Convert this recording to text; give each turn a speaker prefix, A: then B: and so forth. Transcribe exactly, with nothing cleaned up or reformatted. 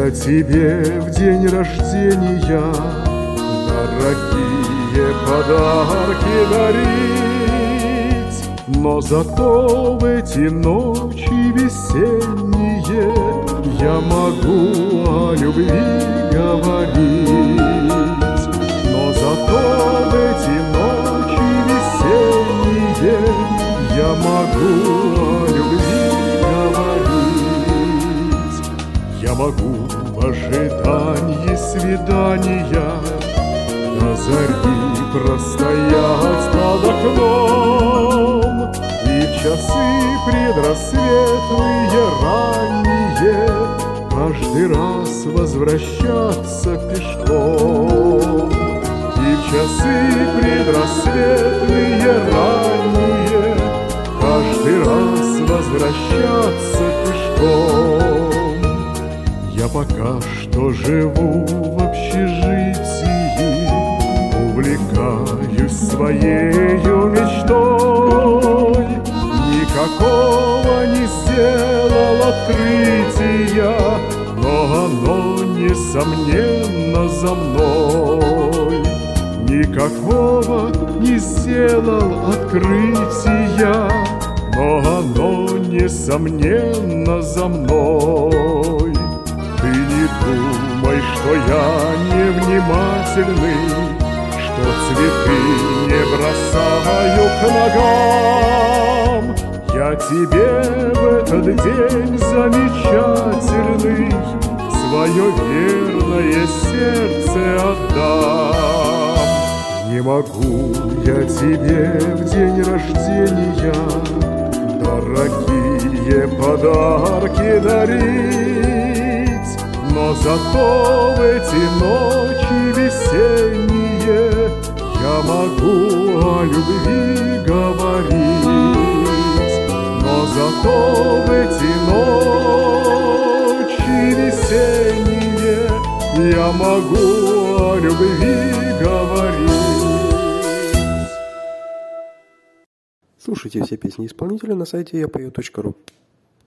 A: Я тебе в день рождения дорогие подарки дарить, но зато в эти ночи весенние я могу о любви говорить. Но зато в эти ночи весенние я могу о любви говорить. Я могу в ожидании свидания до зари простоять под окном, и в часы предрассветные ранние каждый раз возвращаться пешком. И в часы предрассветные ранние каждый раз возвращаться пешком. Я пока что живу в общежитии, увлекаюсь своею мечтой. Никакого не сделал открытия, но оно, несомненно, за мной. Никакого не сделал открытия, но оно, несомненно, за мной. Ты не думай, что я невнимательный, что цветы не бросаю к ногам. Я тебе в этот день замечательный свое верное сердце отдам. Не могу я тебе в день рождения дорогие подарки дарить, но зато в эти ночи весенние я могу о любви говорить. Но зато в эти ночи весенние я могу о любви говорить.
B: Слушайте все песни исполнителя на сайте я пою точка ру.